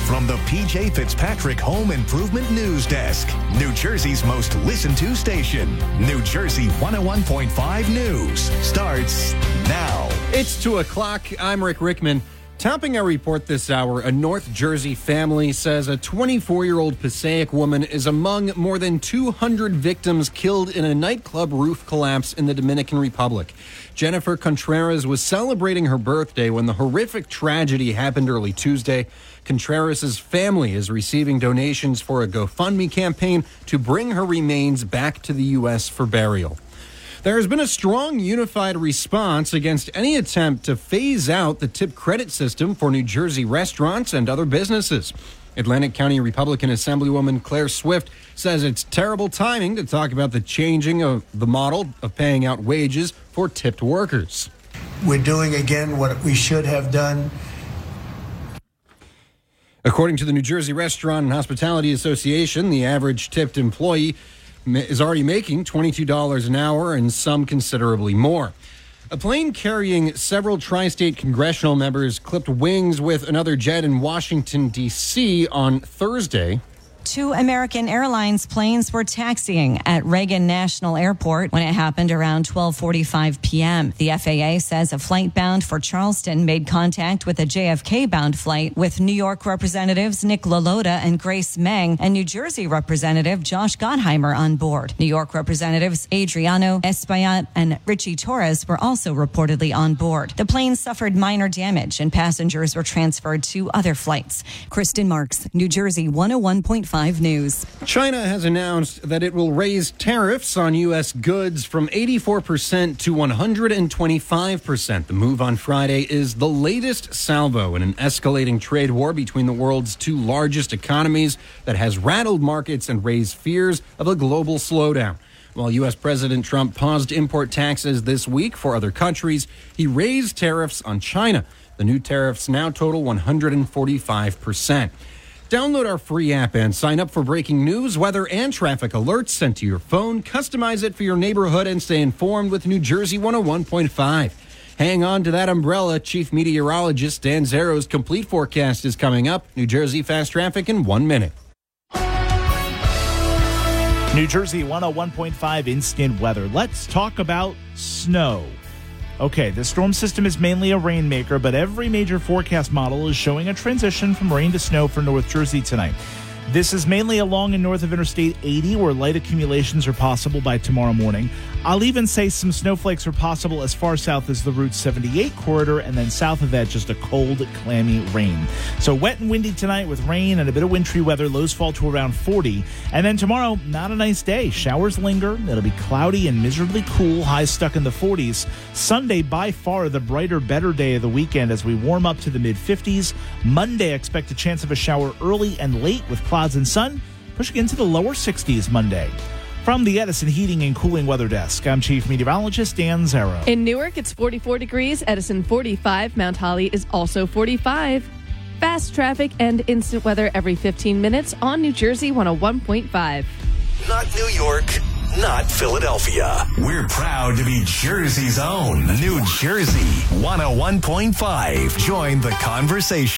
from the PJ Fitzpatrick Home Improvement News Desk, New Jersey's most listened to station. New Jersey 101.5 News starts now. It's 2 o'clock. I'm Rick Rickman. Topping our report this hour, a North Jersey family says a 24-year-old Passaic woman is among more than 200 victims killed in a nightclub roof collapse in the Dominican Republic. Jennifer Contreras was celebrating her birthday when the horrific tragedy happened early Tuesday. Contreras' family is receiving donations for a GoFundMe campaign to bring her remains back to the U.S. for burial. There has been a strong, unified response against any attempt to phase out the tip credit system for New Jersey restaurants and other businesses. Atlantic County Republican Assemblywoman Claire Swift says it's terrible timing to talk about the changing of the model of paying out wages for tipped workers. We're doing again what we should have done. According to the New Jersey Restaurant and Hospitality Association, the average tipped employee is already making $22 an hour and some considerably more. A plane carrying several tri-state congressional members clipped wings with another jet in Washington, D.C. on Thursday. 2 American Airlines planes were taxiing at Reagan National Airport when it happened around 12:45 p.m. The FAA says a flight bound for Charleston made contact with a JFK-bound flight with New York Representatives Nick LaLota and Grace Meng and New Jersey Representative Josh Gottheimer on board. New York Representatives Adriano Espaillat and Richie Torres were also reportedly on board. The planes suffered minor damage and passengers were transferred to other flights. Kristen Marks, New Jersey 101.5 News. China has announced that it will raise tariffs on U.S. goods from 84% to 125%. The move on Friday is the latest salvo in an escalating trade war between the world's 2 largest economies that has rattled markets and raised fears of a global slowdown. While U.S. President Trump paused import taxes this week for other countries, he raised tariffs on China. The new tariffs now total 145%. Download our free app and sign up for breaking news, weather, and traffic alerts sent to your phone. Customize it for your neighborhood and stay informed with New Jersey 101.5. Hang on to that umbrella. Chief Meteorologist Dan Zero's complete forecast is coming up. New Jersey Fast Traffic in 1 minute. New Jersey 101.5 instant weather. Let's talk about snow. Okay, the storm system is mainly a rainmaker, but every major forecast model is showing a transition from rain to snow for North Jersey tonight. This is mainly along and north of Interstate 80, where light accumulations are possible by tomorrow morning. I'll even say some snowflakes are possible as far south as the Route 78 corridor, and then south of that, just a cold, clammy rain. So wet and windy tonight with rain and a bit of wintry weather. Lows fall to around 40. And then tomorrow, not a nice day. Showers linger. It'll be cloudy and miserably cool. Highs stuck in the 40s. Sunday, by far the brighter, better day of the weekend as we warm up to the mid-50s. Monday, expect a chance of a shower early and late with clouds and sun, pushing into the lower 60s Monday. From the Edison Heating and Cooling Weather Desk, I'm Chief Meteorologist Dan Zero. In Newark, it's 44 degrees, Edison 45, Mount Holly is also 45. Fast traffic and instant weather every 15 minutes on New Jersey 101.5. Not New York, not Philadelphia. We're proud to be Jersey's own New Jersey 101.5. Join the conversation.